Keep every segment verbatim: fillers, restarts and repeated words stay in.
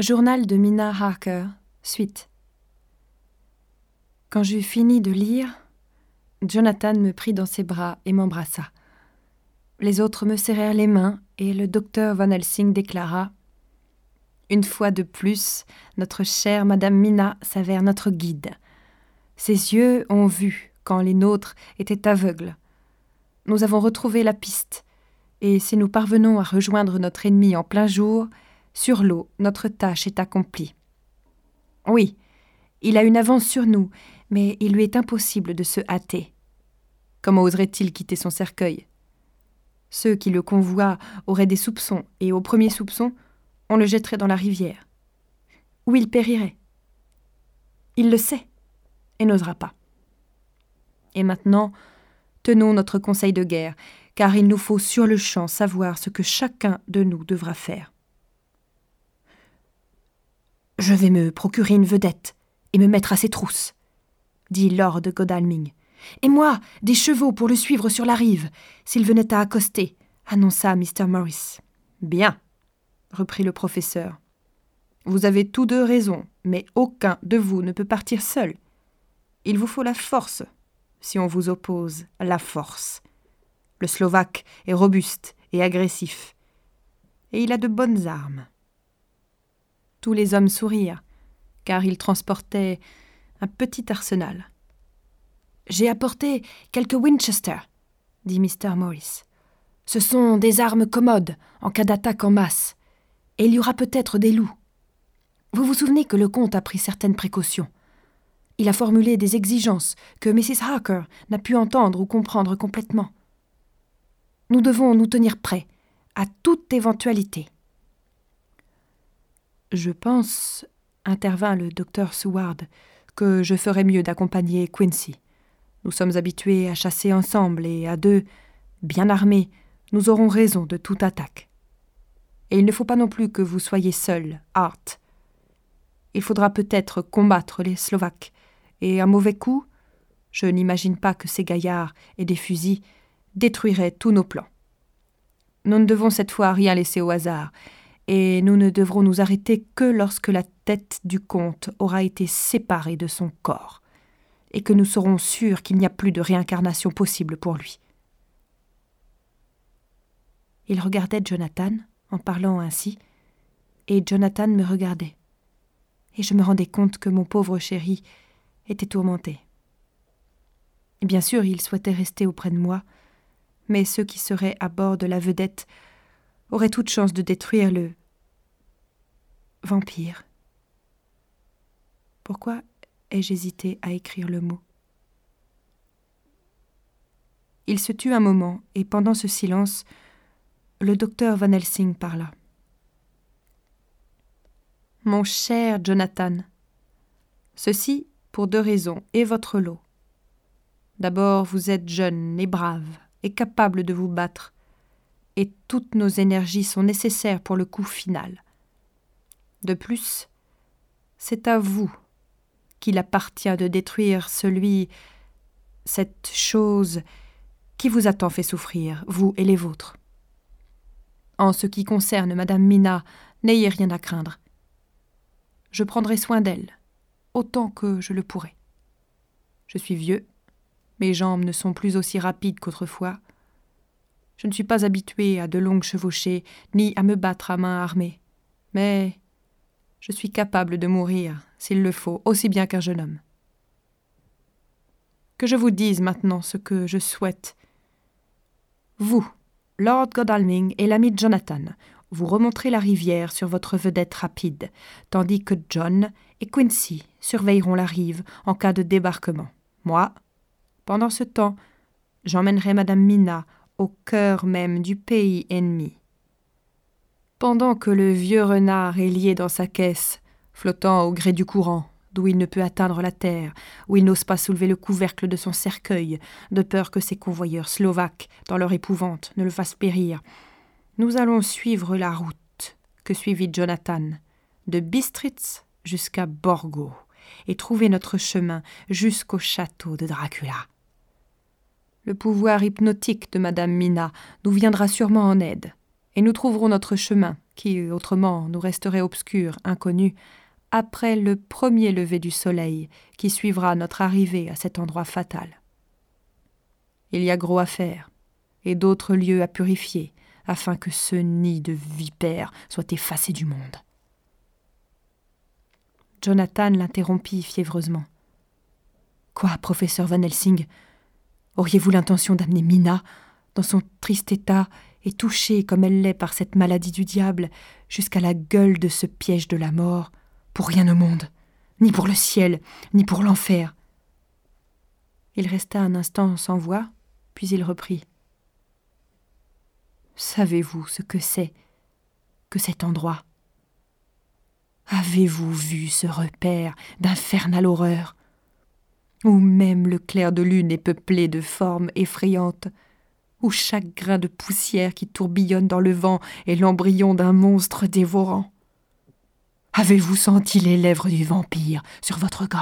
Journal de Mina Harker, suite. Quand j'eus fini de lire, Jonathan me prit dans ses bras et m'embrassa. Les autres me serrèrent les mains et le docteur Van Helsing déclara « Une fois de plus, notre chère Madame Mina s'avère notre guide. Ses yeux ont vu quand les nôtres étaient aveugles. Nous avons retrouvé la piste, et si nous parvenons à rejoindre notre ennemi en plein jour, sur l'eau, notre tâche est accomplie. Oui, il a une avance sur nous, mais il lui est impossible de se hâter. Comment oserait-il quitter son cercueil ? Ceux qui le convoient auraient des soupçons, et au premier soupçon, on le jetterait dans la rivière. Ou il périrait. Il le sait, et n'osera pas. Et maintenant, tenons notre conseil de guerre, car il nous faut sur le champ savoir ce que chacun de nous devra faire. « Je vais me procurer une vedette et me mettre à ses trousses, » dit Lord Godalming. « Et moi, des chevaux pour le suivre sur la rive, s'il venait à accoster, » annonça mister Morris. « Bien, » reprit le professeur. « Vous avez tous deux raison, mais aucun de vous ne peut partir seul. Il vous faut la force, si on vous oppose la force. Le Slovaque est robuste et agressif, et il a de bonnes armes. » Tous les hommes sourirent, car il transportait un petit arsenal. « J'ai apporté quelques Winchester, » dit mister Morris. « Ce sont des armes commodes en cas d'attaque en masse, et il y aura peut-être des loups. Vous vous souvenez que le comte a pris certaines précautions. Il a formulé des exigences que missus Harker n'a pu entendre ou comprendre complètement. Nous devons nous tenir prêts à toute éventualité. » « Je pense, » intervint le docteur Seward, « que je ferais mieux d'accompagner Quincy. Nous sommes habitués à chasser ensemble et à deux, bien armés, nous aurons raison de toute attaque. Et il ne faut pas non plus que vous soyez seul, Hart. Il faudra peut-être combattre les Slovaques, et un mauvais coup, je n'imagine pas que ces gaillards et des fusils détruiraient tous nos plans. Nous ne devons cette fois rien laisser au hasard, et nous ne devrons nous arrêter que lorsque la tête du comte aura été séparée de son corps, et que nous serons sûrs qu'il n'y a plus de réincarnation possible pour lui. » Il regardait Jonathan en parlant ainsi, et Jonathan me regardait, et je me rendais compte que mon pauvre chéri était tourmenté. Bien sûr, il souhaitait rester auprès de moi, mais ceux qui seraient à bord de la vedette auraient toute chance de détruire le vampire. Pourquoi ai-je hésité à écrire le mot ? Il se tut un moment, et pendant ce silence, le docteur Van Helsing parla. « Mon cher Jonathan, ceci pour deux raisons, et votre lot. D'abord, vous êtes jeune et brave, et capable de vous battre, et toutes nos énergies sont nécessaires pour le coup final. De plus, c'est à vous qu'il appartient de détruire celui, cette chose qui vous a tant fait souffrir, vous et les vôtres. En ce qui concerne Madame Mina, n'ayez rien à craindre. Je prendrai soin d'elle, autant que je le pourrai. Je suis vieux, mes jambes ne sont plus aussi rapides qu'autrefois. Je ne suis pas habitué à de longues chevauchées, ni à me battre à main armée. Mais je suis capable de mourir, s'il le faut, aussi bien qu'un jeune homme. Que je vous dise maintenant ce que je souhaite. Vous, Lord Godalming et l'ami Jonathan, vous remonterez la rivière sur votre vedette rapide, tandis que John et Quincy surveilleront la rive en cas de débarquement. Moi, pendant ce temps, j'emmènerai Madame Mina au cœur même du pays ennemi. Pendant que le vieux renard est lié dans sa caisse, flottant au gré du courant, d'où il ne peut atteindre la terre, où il n'ose pas soulever le couvercle de son cercueil, de peur que ses convoyeurs slovaques, dans leur épouvante, ne le fassent périr, nous allons suivre la route que suivit Jonathan, de Bistritz jusqu'à Borgo, et trouver notre chemin jusqu'au château de Dracula. Le pouvoir hypnotique de Madame Mina nous viendra sûrement en aide. et nous trouverons notre chemin, qui autrement nous resterait obscur, inconnu, après le premier lever du soleil qui suivra notre arrivée à cet endroit fatal. Il y a gros à faire, et d'autres lieux à purifier, afin que ce nid de vipères soit effacé du monde. Jonathan l'interrompit fiévreusement. « Quoi, professeur Van Helsing ? Auriez-vous l'intention d'amener Mina, dans son triste état, et touchée comme elle l'est par cette maladie du diable, jusqu'à la gueule de ce piège de la mort, pour rien au monde, ni pour le ciel, ni pour l'enfer ?» Il resta un instant sans voix, puis il reprit. « Savez-vous ce que c'est que cet endroit ? Avez-vous vu ce repère d'infernale horreur, où même le clair de lune est peuplé de formes effrayantes, où chaque grain de poussière qui tourbillonne dans le vent est l'embryon d'un monstre dévorant ? Avez-vous senti les lèvres du vampire sur votre gorge ? »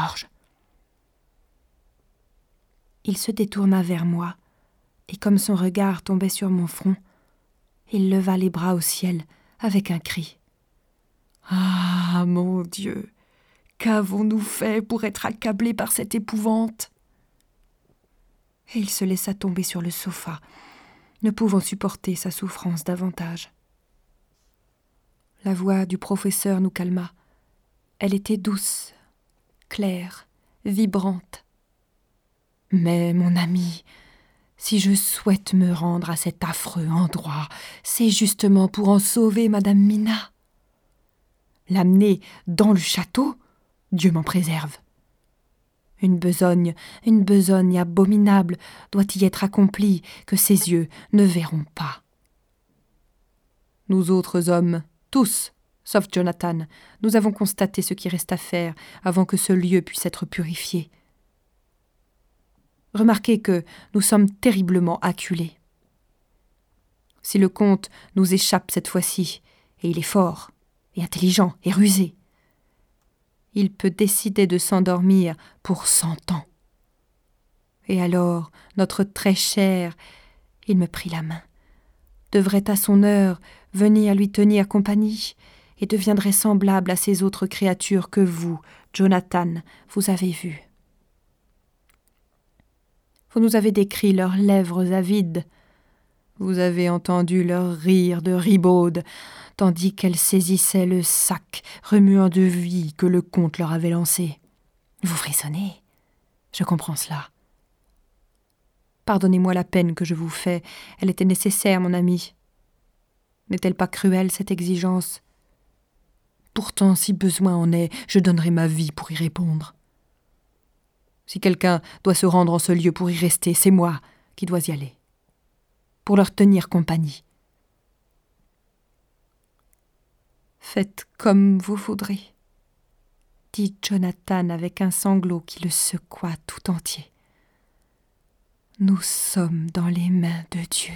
Il se détourna vers moi, et comme son regard tombait sur mon front, il leva les bras au ciel avec un cri. « Ah, mon Dieu, qu'avons-nous fait pour être accablés par cette épouvante ?» Et il se laissa tomber sur le sofa, ne pouvant supporter sa souffrance davantage. La voix du professeur nous calma. Elle était douce, claire, vibrante. « Mais, mon ami, si je souhaite me rendre à cet affreux endroit, c'est justement pour en sauver Madame Mina. L'amener dans le château, Dieu m'en préserve. Une besogne, une besogne abominable doit y être accomplie que ses yeux ne verront pas. Nous autres hommes, tous, sauf Jonathan, nous avons constaté ce qui reste à faire avant que ce lieu puisse être purifié. Remarquez que nous sommes terriblement acculés. Si le comte nous échappe cette fois-ci, et il est fort, et intelligent, et rusé, il peut décider de s'endormir pour cent ans. Et alors, notre très cher, il me prit la main, devrait à son heure venir lui tenir compagnie, et deviendrait semblable à ces autres créatures que vous, Jonathan, vous avez vues. Vous nous avez décrit leurs lèvres avides. Vous avez entendu leur rire de ribaude, tandis qu'elles saisissaient le sac remuant de vie que le comte leur avait lancé. Vous frissonnez. Je comprends cela. Pardonnez-moi la peine que je vous fais. Elle était nécessaire, mon ami. N'est-elle pas cruelle, cette exigence ? Pourtant, si besoin en est, je donnerai ma vie pour y répondre. Si quelqu'un doit se rendre en ce lieu pour y rester, c'est moi qui dois y aller, pour leur tenir compagnie. Faites comme vous voudrez, dit Jonathan avec un sanglot qui le secoua tout entier. Nous sommes dans les mains de Dieu.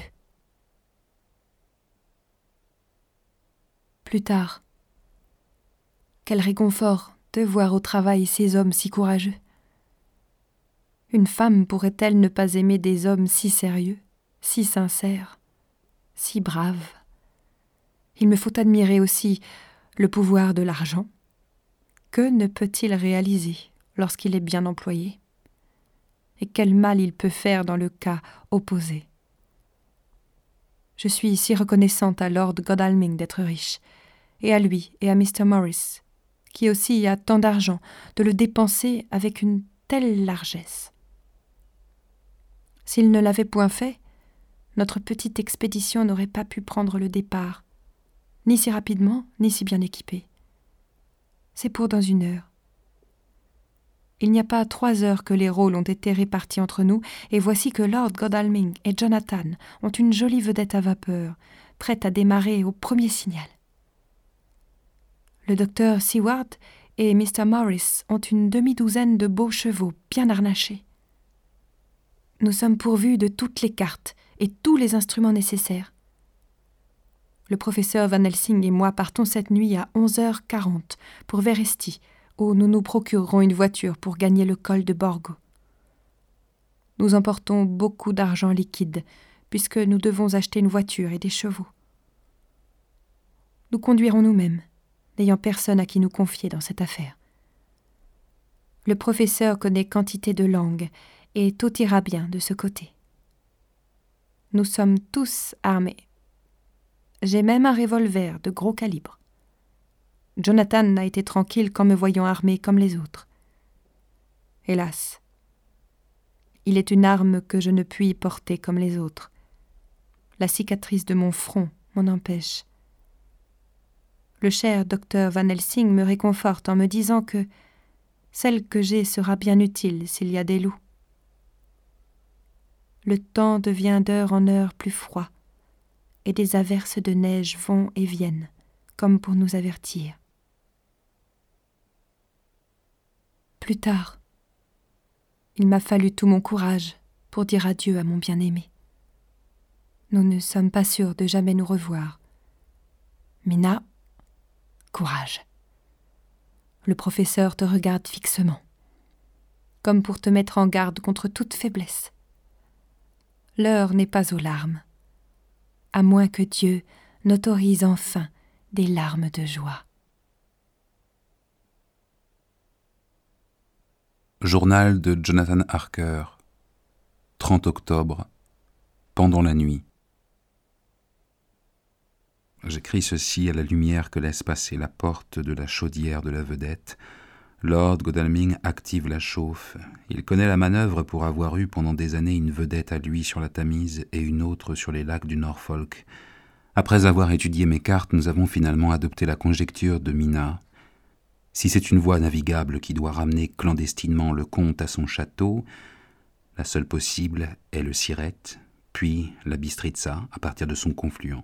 Plus tard, quel réconfort de voir au travail ces hommes si courageux. Une femme pourrait-elle ne pas aimer des hommes si sérieux, si sincères, si braves ? Il me faut admirer aussi le pouvoir de l'argent. Que ne peut-il réaliser lorsqu'il est bien employé ? Et quel mal il peut faire dans le cas opposé ? Je suis si reconnaissante à Lord Godalming d'être riche, et à lui et à mister Morris, qui aussi a tant d'argent, de le dépenser avec une telle largesse. S'il ne l'avait point fait, notre petite expédition n'aurait pas pu prendre le départ, ni si rapidement, ni si bien équipée. C'est pour dans une heure. Il n'y a pas trois heures que les rôles ont été répartis entre nous, et voici que Lord Godalming et Jonathan ont une jolie vedette à vapeur, prête à démarrer au premier signal. Le docteur Seward et mister Morris ont une demi-douzaine de beaux chevaux bien harnachés. Nous sommes pourvus de toutes les cartes et tous les instruments nécessaires. Le professeur Van Helsing et moi partons cette nuit à onze heures quarante pour Veresti, où nous nous procurerons une voiture pour gagner le col de Borgo. Nous emportons beaucoup d'argent liquide, puisque nous devons acheter une voiture et des chevaux. Nous conduirons nous-mêmes, n'ayant personne à qui nous confier dans cette affaire. Le professeur connaît quantité de langues, et tout ira bien de ce côté. Nous sommes tous armés. J'ai même un revolver de gros calibre. Jonathan n'a été tranquille qu'en me voyant armé comme les autres. Hélas, il est une arme que je ne puis porter comme les autres. La cicatrice de mon front m'en empêche. Le cher docteur Van Helsing me réconforte en me disant que celle que j'ai sera bien utile s'il y a des loups. Le temps devient d'heure en heure plus froid, et des averses de neige vont et viennent, comme pour nous avertir. Plus tard, il m'a fallu tout mon courage pour dire adieu à mon bien-aimé. Nous ne sommes pas sûrs de jamais nous revoir. Mina, courage. Le professeur te regarde fixement, comme pour te mettre en garde contre toute faiblesse. L'heure n'est pas aux larmes, à moins que Dieu n'autorise enfin des larmes de joie. Journal de Jonathan Harker, trente octobre, pendant la nuit. J'écris ceci à la lumière que laisse passer la porte de la chaudière de la vedette. Lord Godalming active la chauffe. Il connaît la manœuvre pour avoir eu pendant des années une vedette à lui sur la Tamise et une autre sur les lacs du Norfolk. Après avoir étudié mes cartes, nous avons finalement adopté la conjecture de Mina. Si c'est une voie navigable qui doit ramener clandestinement le comte à son château, la seule possible est le Siret, puis la Bistritza à partir de son confluent.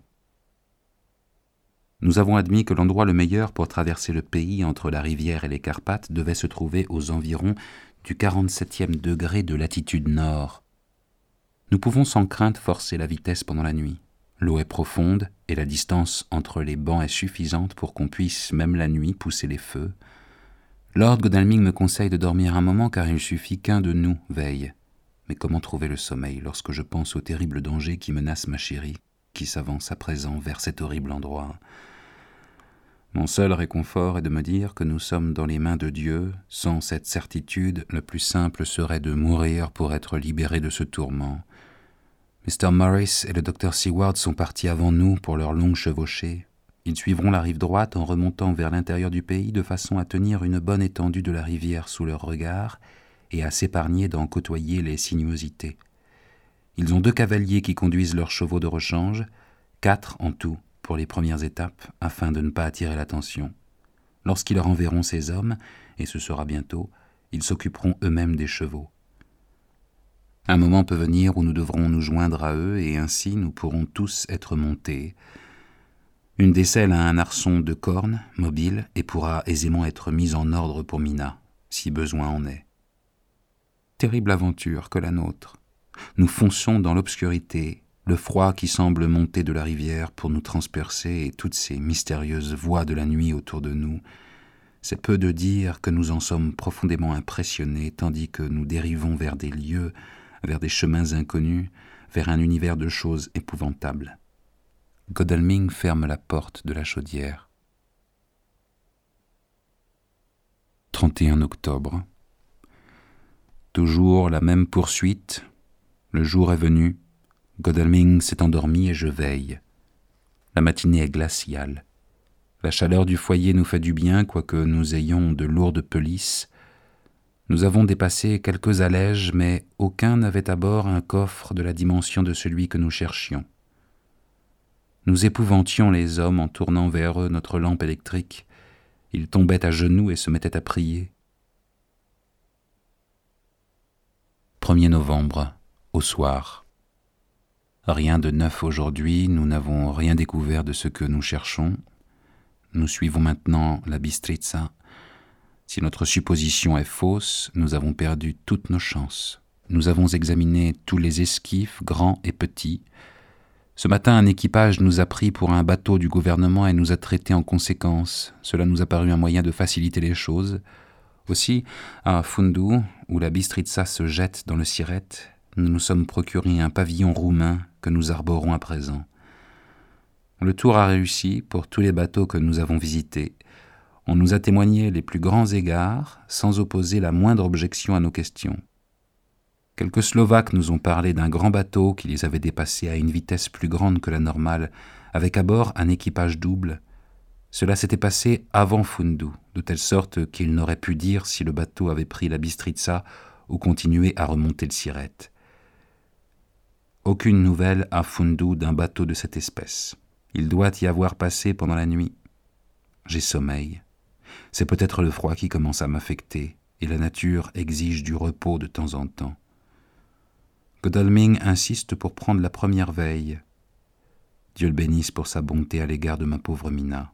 Nous avons admis que l'endroit le meilleur pour traverser le pays entre la rivière et les Carpates devait se trouver aux environs du quarante-septième degré de latitude nord. Nous pouvons sans crainte forcer la vitesse pendant la nuit. L'eau est profonde et la distance entre les bancs est suffisante pour qu'on puisse, même la nuit, pousser les feux. Lord Godalming me conseille de dormir un moment car il suffit qu'un de nous veille. Mais comment trouver le sommeil lorsque je pense au terrible danger qui menace ma chérie, qui s'avance à présent vers cet horrible endroit ? Mon seul réconfort est de me dire que nous sommes dans les mains de Dieu. Sans cette certitude, le plus simple serait de mourir pour être libéré de ce tourment. mister Morris et le docteur Seward sont partis avant nous pour leur longue chevauchée. Ils suivront la rive droite en remontant vers l'intérieur du pays de façon à tenir une bonne étendue de la rivière sous leur regard et à s'épargner d'en côtoyer les sinuosités. Ils ont deux cavaliers qui conduisent leurs chevaux de rechange, quatre en tout pour les premières étapes, afin de ne pas attirer l'attention. Lorsqu'ils leur enverront ces hommes, et ce sera bientôt, ils s'occuperont eux-mêmes des chevaux. Un moment peut venir où nous devrons nous joindre à eux, et ainsi nous pourrons tous être montés. Une des selles a un arçon de corne, mobile, et pourra aisément être mise en ordre pour Mina, si besoin en est. Terrible aventure que la nôtre. Nous fonçons dans l'obscurité, le froid qui semble monter de la rivière pour nous transpercer et toutes ces mystérieuses voix de la nuit autour de nous. C'est peu de dire que nous en sommes profondément impressionnés, tandis que nous dérivons vers des lieux, vers des chemins inconnus, vers un univers de choses épouvantables. Godalming ferme la porte de la chaudière. trente et un octobre. Toujours la même poursuite. Le jour est venu. Godalming s'est endormi et je veille. La matinée est glaciale. La chaleur du foyer nous fait du bien, quoique nous ayons de lourdes pelisses. Nous avons dépassé quelques allèges, mais aucun n'avait à bord un coffre de la dimension de celui que nous cherchions. Nous épouvantions les hommes en tournant vers eux notre lampe électrique. Ils tombaient à genoux et se mettaient à prier. premier novembre, au soir. Rien de neuf aujourd'hui, nous n'avons rien découvert de ce que nous cherchons. Nous suivons maintenant la Bistritza. Si notre supposition est fausse, nous avons perdu toutes nos chances. Nous avons examiné tous les esquifs, grands et petits. Ce matin, un équipage nous a pris pour un bateau du gouvernement et nous a traités en conséquence. Cela nous a paru un moyen de faciliter les choses. Aussi, à Fundu, où la Bistritza se jette dans le Siret, nous nous sommes procuré un pavillon roumain que nous arborons à présent. Le tour a réussi pour tous les bateaux que nous avons visités. On nous a témoigné les plus grands égards, sans opposer la moindre objection à nos questions. Quelques Slovaques nous ont parlé d'un grand bateau qui les avait dépassés à une vitesse plus grande que la normale, avec à bord un équipage double. Cela s'était passé avant Fundu, de telle sorte qu'ils n'auraient pu dire si le bateau avait pris la Bistritsa ou continué à remonter le Siret. Aucune nouvelle à Fundu d'un bateau de cette espèce. Il doit y avoir passé pendant la nuit. J'ai sommeil. C'est peut-être le froid qui commence à m'affecter, et la nature exige du repos de temps en temps. Godalming insiste pour prendre la première veille. Dieu le bénisse pour sa bonté à l'égard de ma pauvre Mina.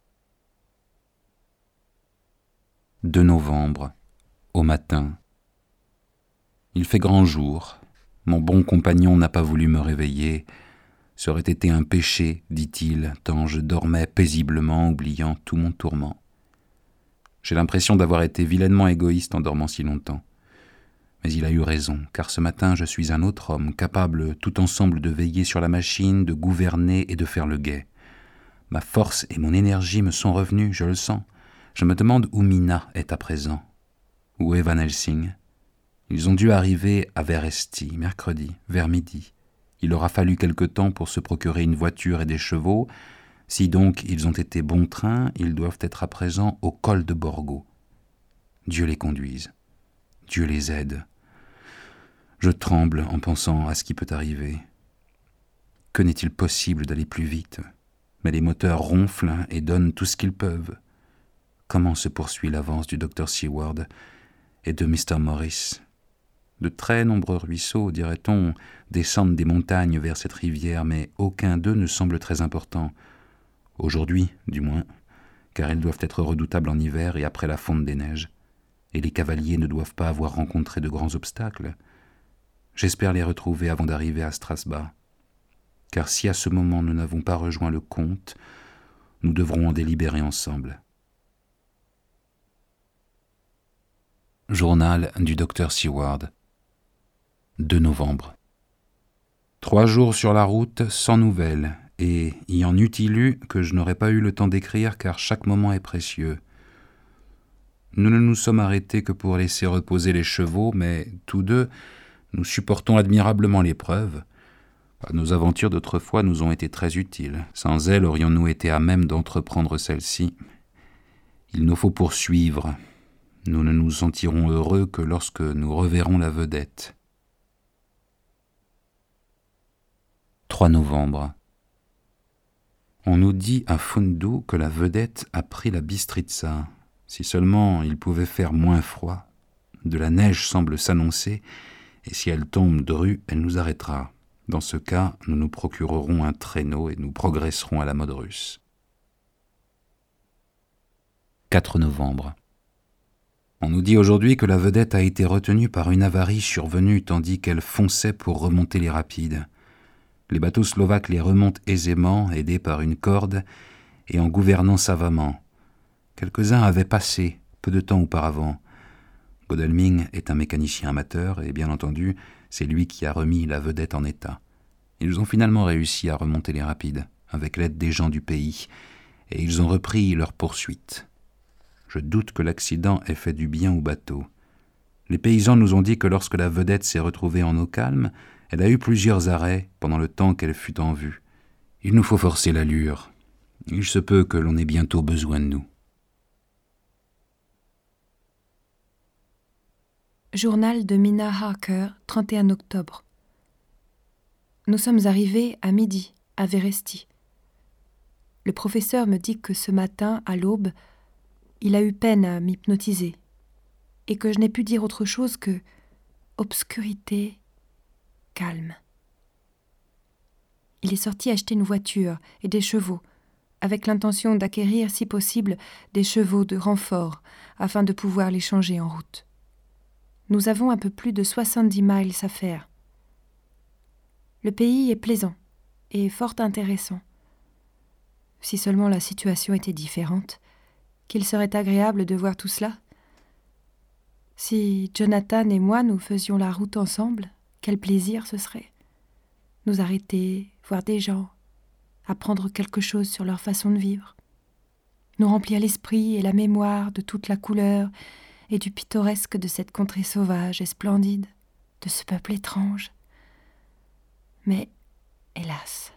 deux novembre, au matin. Il fait grand jour. Mon bon compagnon n'a pas voulu me réveiller. Ça aurait été un péché, dit-il, tant je dormais paisiblement, oubliant tout mon tourment. J'ai l'impression d'avoir été vilainement égoïste en dormant si longtemps. Mais il a eu raison, car ce matin je suis un autre homme, capable tout ensemble de veiller sur la machine, de gouverner et de faire le guet. Ma force et mon énergie me sont revenus, je le sens. Je me demande où Mina est à présent. Où est Van Helsing? Ils ont dû arriver à Veresti, mercredi, vers midi. Il aura fallu quelque temps pour se procurer une voiture et des chevaux. Si donc ils ont été bon train, ils doivent être à présent au col de Borgo. Dieu les conduise. Dieu les aide. Je tremble en pensant à ce qui peut arriver. Que n'est-il possible d'aller plus vite? Mais les moteurs ronflent et donnent tout ce qu'ils peuvent. Comment se poursuit l'avance du docteur Seward et de mister Morris? De très nombreux ruisseaux, dirait-on, descendent des montagnes vers cette rivière, mais aucun d'eux ne semble très important. Aujourd'hui, du moins, car ils doivent être redoutables en hiver et après la fonte des neiges. Et les cavaliers ne doivent pas avoir rencontré de grands obstacles. J'espère les retrouver avant d'arriver à Strasbourg. Car si à ce moment nous n'avons pas rejoint le comte, nous devrons en délibérer ensemble. Journal du docteur Seward. deux novembre. Trois jours sur la route, sans nouvelles, et y en eût-il eu que je n'aurais pas eu le temps d'écrire car chaque moment est précieux. Nous ne nous sommes arrêtés que pour laisser reposer les chevaux, mais tous deux, nous supportons admirablement l'épreuve. Nos aventures d'autrefois nous ont été très utiles. Sans elles, aurions-nous été à même d'entreprendre celle-ci? Il nous faut poursuivre. Nous ne nous sentirons heureux que lorsque nous reverrons la vedette. trois novembre. On nous dit à Fundu que la vedette a pris la Bistritsa. Si seulement il pouvait faire moins froid. De la neige semble s'annoncer, et si elle tombe dru, elle nous arrêtera. Dans ce cas, nous nous procurerons un traîneau et nous progresserons à la mode russe. quatre novembre. On nous dit aujourd'hui que la vedette a été retenue par une avarie survenue tandis qu'elle fonçait pour remonter les rapides. Les bateaux slovaques les remontent aisément, aidés par une corde et en gouvernant savamment. Quelques-uns avaient passé, peu de temps auparavant. Godalming est un mécanicien amateur et, bien entendu, c'est lui qui a remis la vedette en état. Ils ont finalement réussi à remonter les rapides, avec l'aide des gens du pays, et ils ont repris leur poursuite. Je doute que l'accident ait fait du bien au bateau. Les paysans nous ont dit que lorsque la vedette s'est retrouvée en eau calme, elle a eu plusieurs arrêts pendant le temps qu'elle fut en vue. Il nous faut forcer l'allure. Il se peut que l'on ait bientôt besoin de nous. Journal de Mina Harker, trente et un octobre. Nous sommes arrivés à midi, à Veresti. Le professeur me dit que ce matin, à l'aube, il a eu peine à m'hypnotiser et que je n'ai pu dire autre chose que obscurité, calme. Il est sorti acheter une voiture et des chevaux, avec l'intention d'acquérir, si possible, des chevaux de renfort, afin de pouvoir les changer en route. Nous avons un peu plus de soixante-dix miles à faire. Le pays est plaisant et fort intéressant. Si seulement la situation était différente, qu'il serait agréable de voir tout cela. Si Jonathan et moi nous faisions la route ensemble, quel plaisir ce serait. Nous arrêter, voir des gens, apprendre quelque chose sur leur façon de vivre, nous remplir l'esprit et la mémoire de toute la couleur et du pittoresque de cette contrée sauvage et splendide, de ce peuple étrange. Mais, hélas.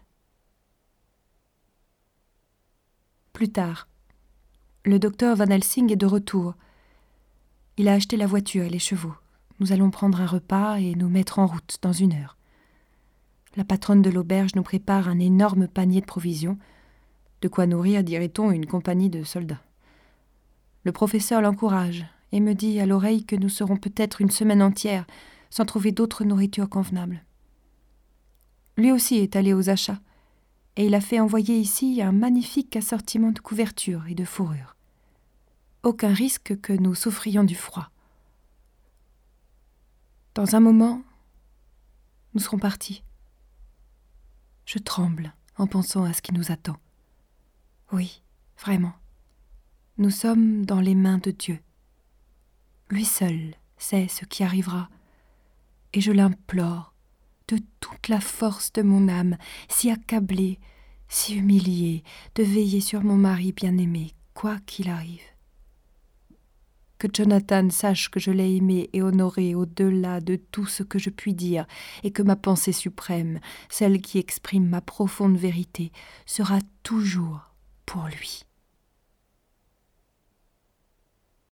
Plus tard, le docteur Van Helsing est de retour. Il a acheté la voiture et les chevaux. Nous allons prendre un repas et nous mettre en route dans une heure. La patronne de l'auberge nous prépare un énorme panier de provisions, de quoi nourrir, dirait-on, une compagnie de soldats. Le professeur l'encourage et me dit à l'oreille que nous serons peut-être une semaine entière sans trouver d'autre nourriture convenable. Lui aussi est allé aux achats, et il a fait envoyer ici un magnifique assortiment de couvertures et de fourrures. Aucun risque que nous souffrions du froid. Dans un moment, nous serons partis. Je tremble en pensant à ce qui nous attend. Oui, vraiment. Nous sommes dans les mains de Dieu. Lui seul sait ce qui arrivera, et je l'implore de toute la force de mon âme, si accablée, si humiliée, de veiller sur mon mari bien-aimé, quoi qu'il arrive. Que Jonathan sache que je l'ai aimé et honoré au-delà de tout ce que je puis dire, et que ma pensée suprême, celle qui exprime ma profonde vérité, sera toujours pour lui.